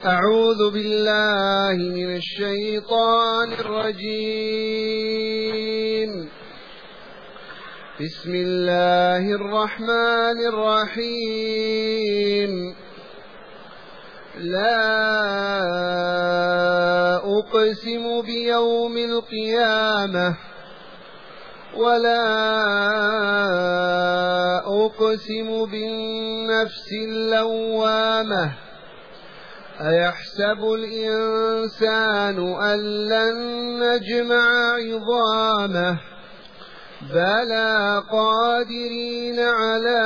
أعوذ بالله من الشيطان الرجيم. بسم الله الرحمن الرحيم. لا أقسم بيوم القيامة ولا أقسم بالنفس اللوامة. أيحسب الإنسان أن لن نجمع عظامه بلى قادرين على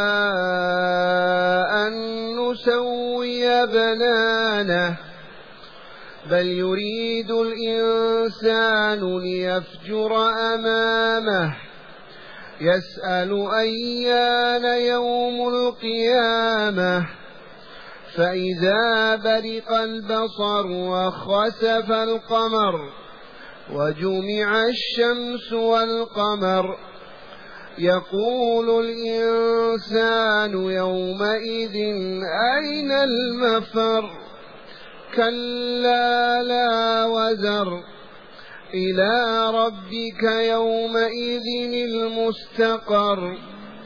أن نسوي بنانه بل يريد الإنسان ليفجر أمامه يسأل أيان يوم القيامة فإذا برق البصر وخسف القمر وجمع الشمس والقمر يقول الإنسان يومئذ أين المفر كلا لا وزر إلى ربك يومئذ المستقر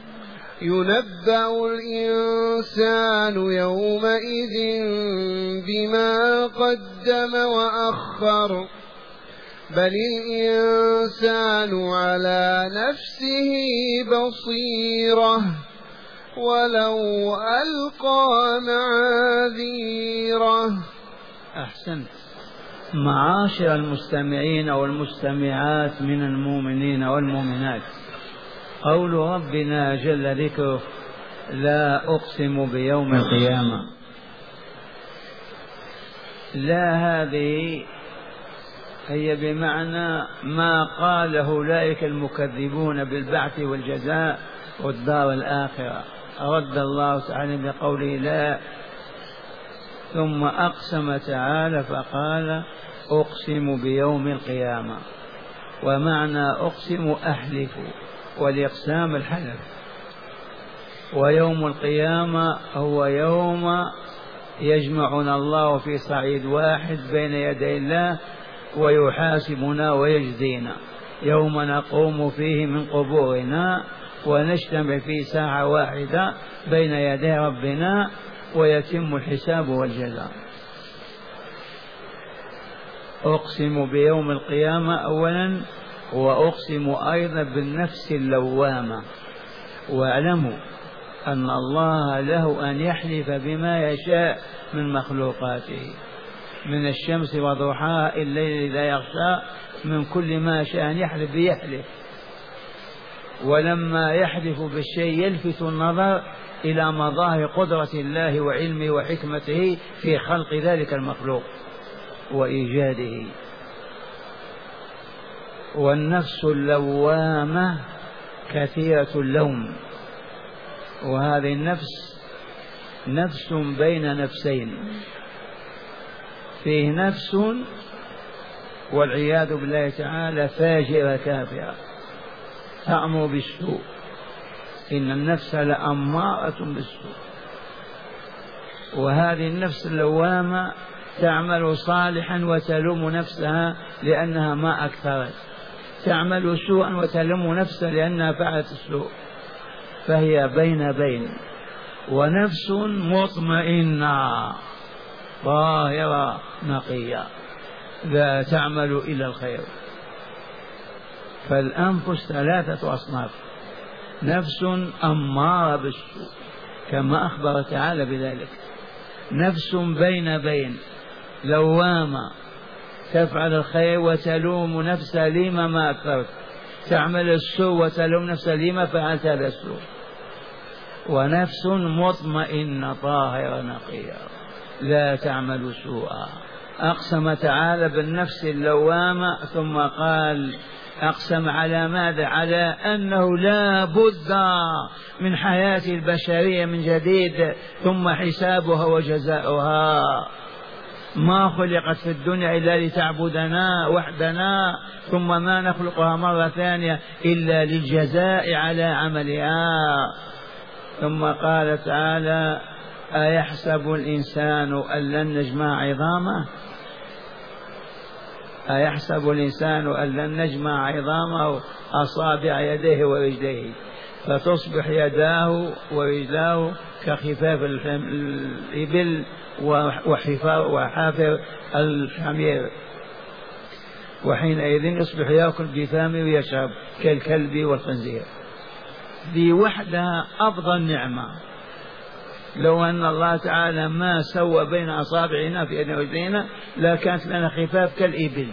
ينبأ الإنسان يومئذ بما قدم وأخر بل الإنسان على نفسه بصيرة ولو ألقى معاذيره. أحسنت. معاشر المستمعين والمستمعات من المؤمنين والمؤمنات، قول ربنا جل ذكره لا أقسم بيوم القيامة، لا هذه هي بمعنى ما قاله أولئك المكذبون بالبعث والجزاء والدار الآخرة. رد الله تعالى بقوله لا، ثم أقسم تعالى فقال أقسم بيوم القيامة، ومعنى أقسم أحلف، والإقسام الحلف. ويوم القيامة هو يوم يجمعنا الله في صعيد واحد بين يدي الله ويحاسبنا ويجزينا، يوم نقوم فيه من قبورنا ونجتمع في ساعة واحدة بين يدي ربنا ويتم الحساب والجزاء. أقسم بيوم القيامة أولا، وأقسم أيضا بالنفس اللوامة. واعلموا أن الله له أن يحلف بما يشاء من مخلوقاته، من الشمس وضحاها الليل إذا يغشى، من كل ما شاء أن يحلف بيحلف. ولما يحلف بالشيء يلفت النظر إلى مظاهر قدرة الله وعلمه وحكمته في خلق ذلك المخلوق وإيجاده. والنفس اللوامة كثيرة اللوم، وهذه النفس نفس بين نفسين، فيه نفس والعياذ بالله تعالى فاجرة كافرة تأمر بالسوء، إن النفس لأمارة بالسوء. وهذه النفس اللوامة تعمل صالحا وتلوم نفسها لأنها ما أكثرت، تعمل سوءا وتلوم نفسها لأنها فعلت السوء، فهي بين بين. ونفس مطمئنة طاهرة نقية لا تعمل إلا الخير. فالأنفس ثلاثة أصناف: نفس أمارة بالسوء كما أخبر تعالى بذلك، نفس بين بين لوامة تفعل الخير وتلوم نفسها لما ما أكثرت، تعمل السوء وتلوم نفسها لما فعلت هذا السوء. ونفس مطمئنة طاهرة نقية لا تعمل سوءا. أقسم تعالى بالنفس اللوامة، ثم قال أقسم على ماذا؟ على أنه لا بد من حياة البشرية من جديد ثم حسابها وجزاؤها. ما خلقت في الدنيا إلا لتعبدنا وحدنا، ثم ما نخلقها مرة ثانية إلا للجزاء على عملها. ثم قال تعالى أيحسب الإنسان أن لن نجمع عظامه؟ أيحسب الإنسان أن لن نجمع عظامه أصابع يديه ورجليه فتصبح يداه ورجلاه كخفاف الإبل وحافر الحمير، وحينئذ يصبح يأكل بفمه ويشرب كالكلب والخنزير. ذي وحدها أفضل نعمة. لو أن الله تعالى ما سوى بين أصابعنا في يدنا ورجلينا لكانت لنا خفاف كالإبل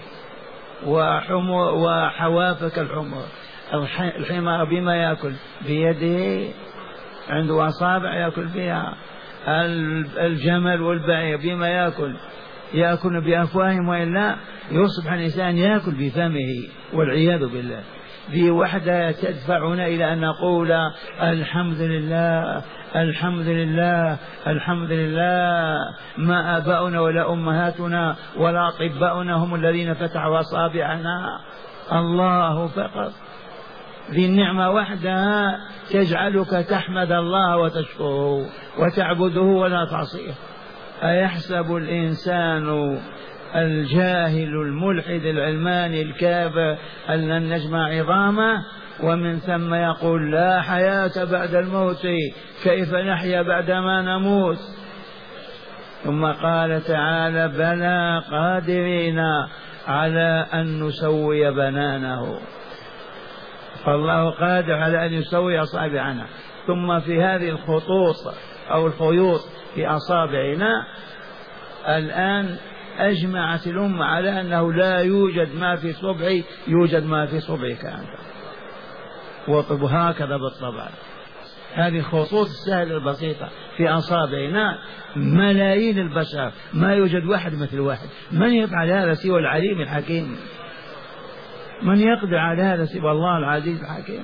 وحواف كالحمر. الحمار بما يأكل؟ بيده، عنده أصابع يأكل بها. الجمل والبعير بما يأكل؟ يأكل بأفواههم، وإلا يصبح الإنسان يأكل بفمه والعياذ بالله. ذي وحدها تدفعنا إلى أن نقول الحمد لله الحمد لله الحمد لله. ما آباؤنا ولا أمهاتنا ولا أطباؤنا هم الذين فتحوا أصابعنا، الله فقط. ذي النعمة وحدها تجعلك تحمد الله وتشكره وتعبده ولا تعصيه. أيحسب الإنسان الجاهل الملحد العلماني الكافر أن لن نجمع عظامه؟ ومن ثم يقول لا حياة بعد الموت، كيف نحيا بعدما نموت؟ ثم قال تعالى بلى قادرين على أن نسوي بنانه، فالله قادر على أن يسوي أصابعنا. ثم في هذه الخطوط أو الخيوط في أصابعنا الآن أجمعت الأمة على أنه لا يوجد ما في صبعي يوجد ما في صبعك أنت، وهكذا بالطبع. هذه الخطوط السهلة البسيطة في أصابعنا ملايين البشر، ما يوجد واحد مثل واحد. من يفعل هذا سوى العليم الحكيم؟ من يقدر على هذا سوى الله العزيز الحكيم؟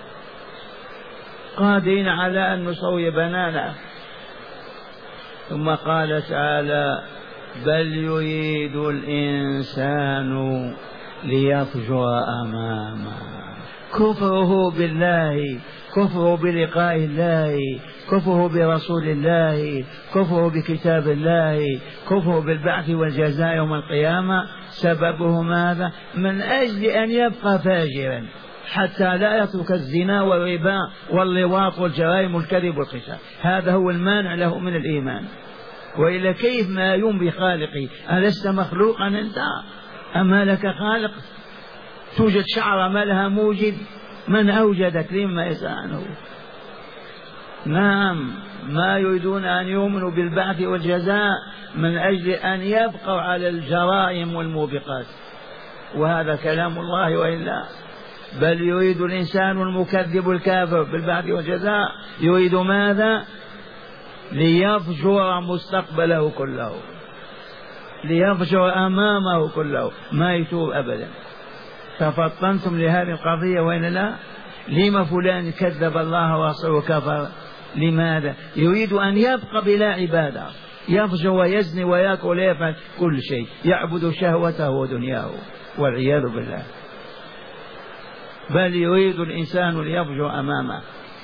قادرين على أن نسوي بنانا. ثم قال تعالى بل يريد الإنسان ليفجر أمامه. كفره بالله، كفره بلقاء الله، كفره برسول الله، كفره بكتاب الله، كفره بالبعث والجزاء يوم القيامة. سببه ماذا؟ من أجل أن يبقى فاجرا حتى لا يترك الزنا والربا واللواط والجرائم والكذب والخشاع. هذا هو المانع له من الإيمان. وإلا كيف ما يوم بخالقي؟ ألست مخلوقا أنت؟ أما لك خالق؟ توجد شعر ما لها موجد؟ من أوجدك؟ لما يسأله؟ نعم، ما يريدون أن يؤمنوا بالبعث والجزاء من أجل أن يبقوا على الجرائم والموبقات، وهذا كلام الله. وإلا بل يريد الإنسان المكذب الكافر بالبعث والجزاء يريد ماذا؟ ليفجر مستقبله كله، ليفجر أمامه كله، ما يتوب أبدا. تفطنتم لهذه القضية وإن لا؟ لما فلان كذب الله ورسوله وكفر؟ لماذا؟ يريد أن يبقى بلا عبادة، يفجر ويزني ويأكل ويفعل كل شيء، يعبد شهوته ودنياه والعياذ بالله. بل يريد الإنسان ليفجر أمامه.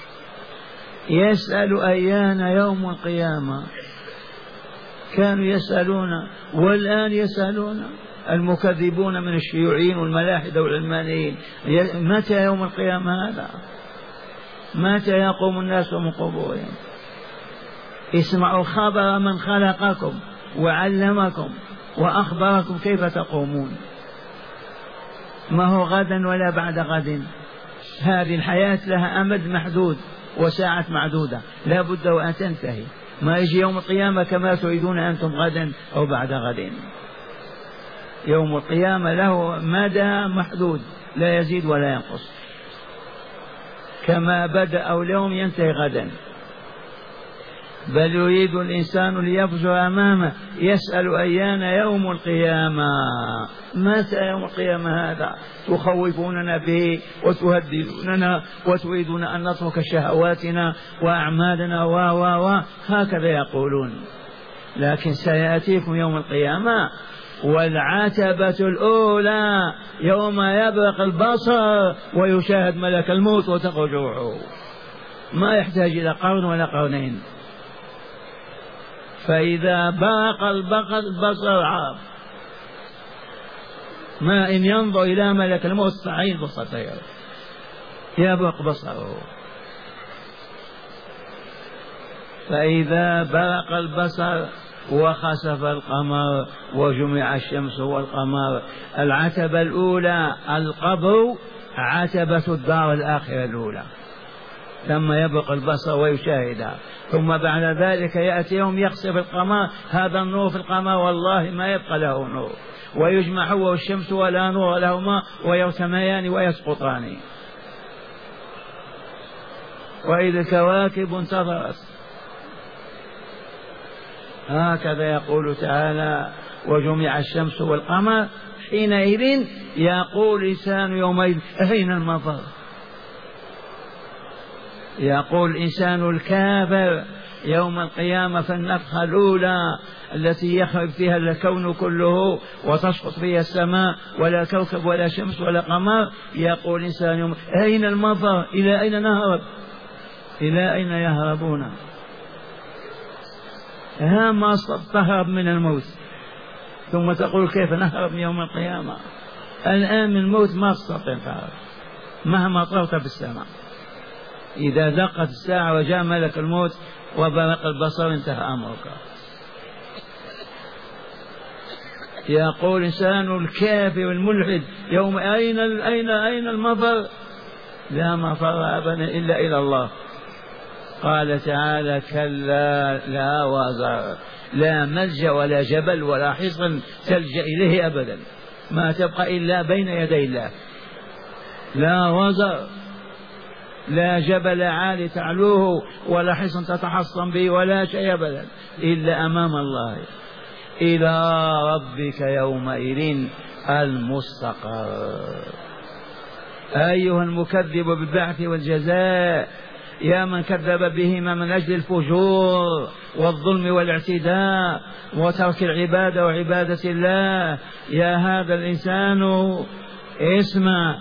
يسأل أيان يوم القيامة. كانوا يسألون والآن يسألون المكذبون من الشيوعيين والملاحدة والعلمانيين متى يوم القيامة هذا؟ متى يقوم الناس من قبورهم؟ اسمعوا خبر من خلقكم وعلمكم وأخبركم كيف تقومون. ما هو غدا ولا بعد غد. هذه الحياة لها أمد محدود وساعة معدودة، لا بد وأن تنتهي. ما يجي يوم القيامة كما تريدون أنتم غدا أو بعد غد. يوم القيامة له مدى محدود لا يزيد ولا ينقص، كما بدأ اليوم ينتهي غدا. بل يريد الإنسان ليفجر أمامه. يسأل أيان يوم القيامة. متى يوم القيامة هذا؟ تخوفوننا به وتهددوننا وتريدون أن نترك شهواتنا وأعمالنا هكذا يقولون. لكن سيأتيكم يوم القيامة والعتبة الأولى يوم يبرق البصر ويشاهد ملك الموت وتخرج روحه. ما يحتاج إلى قرن ولا قرنين. فإذا برق البصر عاب، ما إن ينظر إلى ملك الموت صعيد بصره يبرق بصره. فإذا برق البصر وخسف القمر وجمع الشمس والقمر. العتبة الأولى القبر، عتبة الدار الآخرة الأولى، ثم يبرق البصر ويشاهدها. ثم بعد ذلك يأتي يوم يخسف القمر، هذا النور في القمر والله ما يبقى له نور، ويجمع هو والشمس ولا نور لهما ويرتميان ويسقطان. وإذا الكواكب انتظرت. هكذا يقول تعالى: وجمع الشمس والقمر حينئذ يقول الإنسان يومئذ أين المفر. يقول الإنسان الكافر يوم القيامة في النفخة الأولى التي يخرج فيها الكون كله وتسقط فيها السماء ولا كوكب ولا شمس ولا قمر، يقول الإنسان يوم أين المفر، إلى أين نهرب، إلى أين يهربون. ما تهرب من الموت ثم تقول كيف نهرب من يوم القيامة. الآن من الموت ما تستطيع تهرب مهما طرت في السماء. إذا دقت الساعة وجاء ملك الموت وبرق البصر انتهى أمرك. يقول إنسان الكافر الملحد يوم أين المفر. لا مفر أبدا إلا إلى الله. قال تعالى: كلا لا وزر، لا ملجأ ولا جبل ولا حصن تلجأ إليه أبدا، ما تبقى إلا بين يدي الله. لا وزر، لا جبل عالي تعلوه ولا حصن تتحصن به ولا شيء أبدا إلا أمام الله. إلى ربك يومئذ المستقر. أيها المكذب بالبعث والجزاء، يا من كذب بهما من أجل الفجور والظلم والاعتداء وترك العبادة وعبادة الله، يا هذا الإنسان اسمع: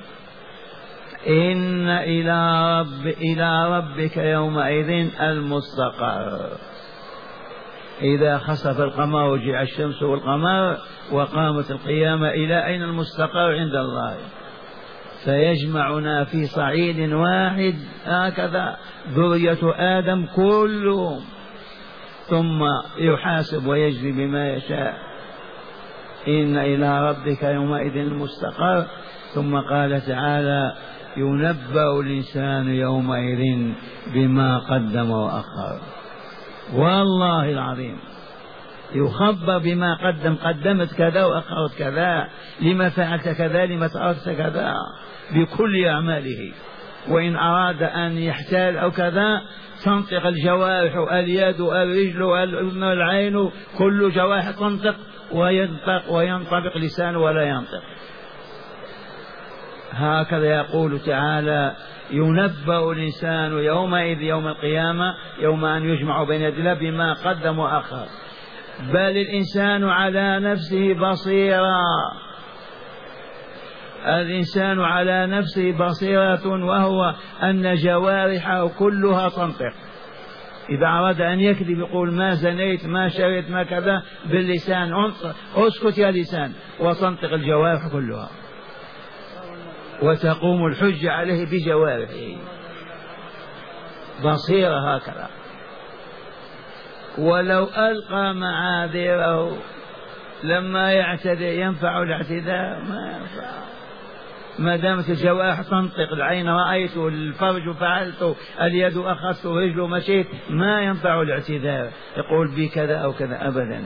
إن إلى ربك يومئذ المستقر. إذا خسف القمر وجمع الشمس والقمر وقامت القيامة، إلى أين المستقر؟ عند الله. فيجمعنا في صعيد واحد هكذا ذرية آدم كلهم، ثم يحاسب ويجزي بما يشاء. إن إلى ربك يومئذ المستقر. ثم قال تعالى: ينبأ الإنسان يومئذ بما قدم وأخر. والله العظيم يخبر بما قدمت كذا وأخرت كذا، لما فعلت كذا، لما تركت كذا، بكل أعماله. وإن أراد أن يحتال أو كذا تنطق الجوارح، اليد الرجل الأذن العين، كل جوارح تنطق وينطبق لسانه ولا ينطق. هكذا يقول تعالى: ينبأ الإنسان يومئذ يوم القيامة، يوم أن يجمع بين يدي الله، بما قدم وأخر. بل الإنسان على نفسه بصيرة. الإنسان على نفسه بصيرة، وهو أن جوارحه كلها تنطق. إذا أراد أن يكذب يقول ما زنيت ما شريت ما كذا، باللسان اسكت يا لسان، وتنطق الجوارح كلها وتقوم الحجة عليه بجوارحه. بصيرة هكذا. ولو ألقى معاذيره لما يعتدي ينفع الاعتداء؟ ما ينفع. ما دامت الجوارح تنطق، العين رأيت، الفرج فعلت، اليد أخذت، الرجل مشيت، ما ينفع الاعتداء يقول بي كذا أو كذا أبدا.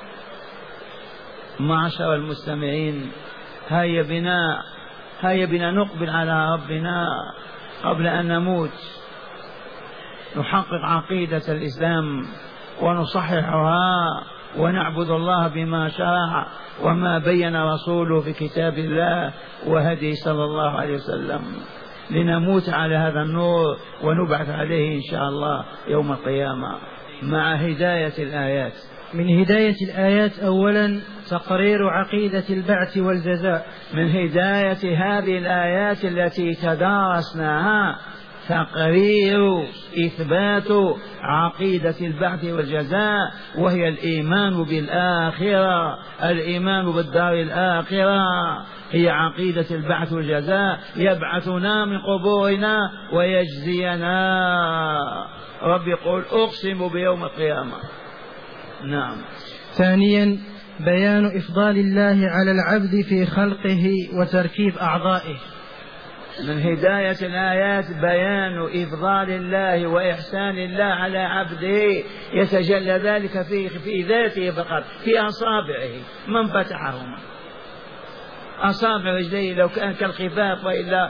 معشر المستمعين، هيا بنا نقبل على ربنا قبل أن نموت، نحقق عقيدة الإسلام ونصححها ونعبد الله بما شرع وما بين رسوله في كتاب الله وهدي صلى الله عليه وسلم، لنموت على هذا النور ونبعث عليه إن شاء الله يوم القيامة. مع هداية الآيات. من هداية الآيات أولا تقرير عقيدة البعث والجزاء. من هداية هذه الآيات التي تدارسناها تقرير إثبات عقيدة البعث والجزاء، وهي الإيمان بالآخرة، الإيمان بالدار الآخرة هي عقيدة البعث والجزاء، يبعثنا من قبورنا ويجزينا. رب يقول أقسم بيوم القيامة. نعم. ثانيا بيان إفضال الله على العبد في خلقه وتركيب أعضائه. من هداية الآيات بيان إفضال الله وإحسان الله على عبده، يتجلى ذلك في ذاته فقط، في أصابعه من فتحهما. أصابع رجليه لو كان كالخفاف وإلا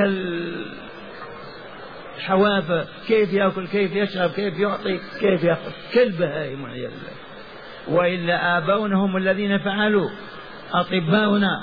كالحوافة، كيف يأكل، كيف يشرب، كيف يعطي، كيف يأخذ، كالبهائم والعياذ بالله. وإلا آباؤنا هم الذين فعلوا، أطباؤنا،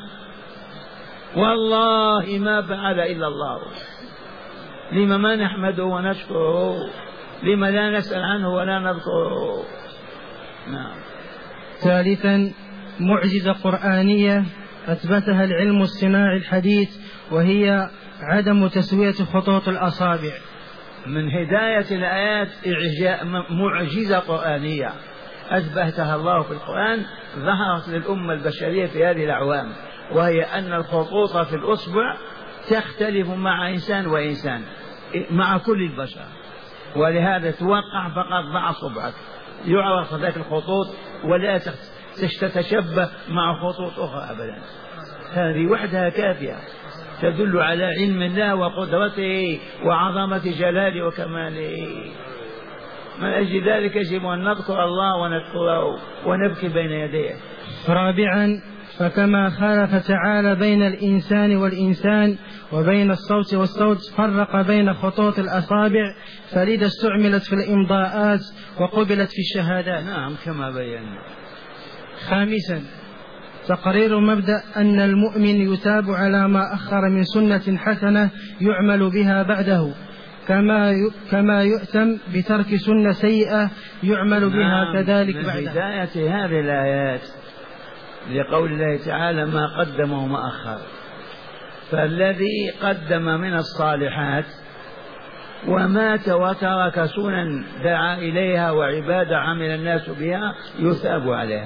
والله ما فعل إلا الله. لما ما نحمده ونشكره؟ لما لا نسأل عنه ولا نذكره؟ نعم. ثالثا معجزة قرآنية أثبتها العلم الصناعي الحديث، وهي عدم تسوية خطوط الأصابع. من هداية الآيات معجزة قرآنية أثبتها الله في القرآن، ظهرت للأمة البشرية في هذه الأعوام، وهي أن الخطوط في الأصبع تختلف مع إنسان وإنسان، مع كل البشر، ولهذا توقع فقط ضع صبعك يعرف ذاك الخطوط ولا تتشبه مع خطوط أخرى أبدا. هذه وحدها كافية تدل على علم الله وقدرته وعظمة جلاله وكماله. من أجل ذلك يجب أن نذكر الله ونشكره ونبكي بين يديه. رابعا فكما خالف تعالى بين الإنسان والإنسان وبين الصوت والصوت، فرق بين خطوط الأصابع، فلذا استعملت في الإمضاءات وقبلت في الشهادات. نعم كما بينا. خامسا تقرير مبدأ أن المؤمن يثاب على ما أخر من سنة حسنة يعمل بها بعده، كما يؤتم بترك سنة سيئة يعمل بها كذلك بعده. من بداية هذه الآيات لقول الله تعالى ما قدم وما أخر، فالذي قدم من الصالحات ومات وترك سنن دعا إليها وعبادة عمل الناس بها يثاب عليها.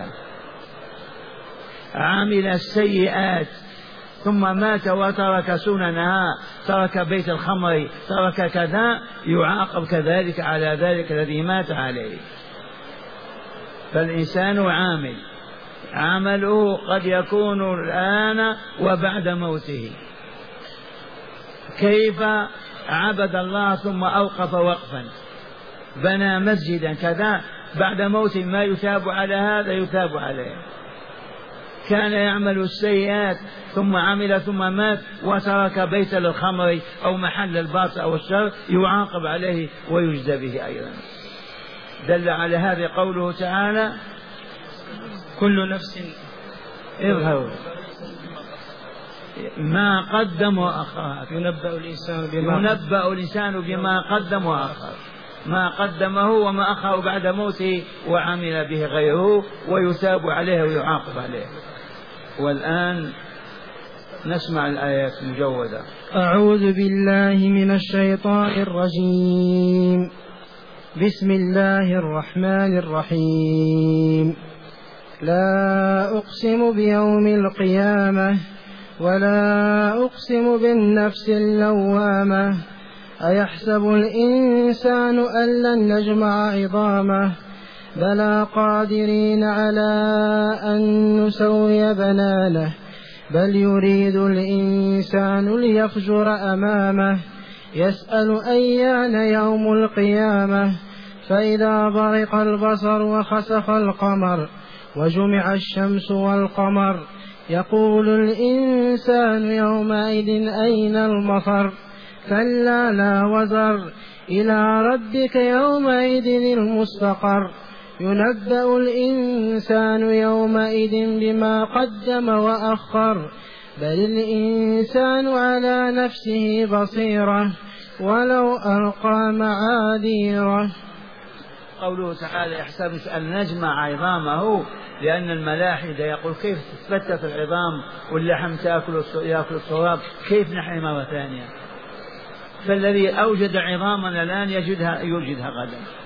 عمل السيئات ثم مات وترك سننها، ترك بيت الخمر، ترك كذا، يعاقب كذلك على ذلك الذي مات عليه. فالإنسان عامل، عمله قد يكون الآن وبعد موته. كيف عبد الله ثم أوقف وقفا، بنى مسجدا كذا، بعد موته ما يثاب على هذا؟ يثاب عليه. كان يعمل السيئات ثم عمل ثم مات وترك بيت للخمر أو محل الباطل أو الشر، يعاقب عليه ويجزى به أيضا. دل على هذا قوله تعالى كل نفس اظهر ما قدم وأخر. ينبأ الإنسان بما قدم وأخر، ما قدمه وما أخر بعد موته وعمل به غيره، ويثاب عليه ويعاقب عليه. والآن نسمع الآيات المجودة. أعوذ بالله من الشيطان الرجيم. بسم الله الرحمن الرحيم. لا أقسم بيوم القيامة ولا أقسم بالنفس اللوامة أيحسب الإنسان أن لن نجمع عظامه بلى قادرين على أن نسوي بنانه بل يريد الإنسان ليفجر أمامه يسأل أيان يوم القيامة فإذا برق البصر وخسف القمر وجمع الشمس والقمر يقول الإنسان يومئذ أين المفر كلا لا وزر إلى ربك يومئذ المستقر ينبأ الإنسان يومئذ بما قدم وأخر بل الإنسان على نفسه بصيرة ولو ألقى معاذيره. قوله تعالى يحسب أن نجمع عظامه، لأن الملاحدة يقول كيف تتفتت العظام واللحم يأكل التراب، كيف نحيي مرة ثانية؟ فالذي أوجد عظاما الآن يوجدها غدا.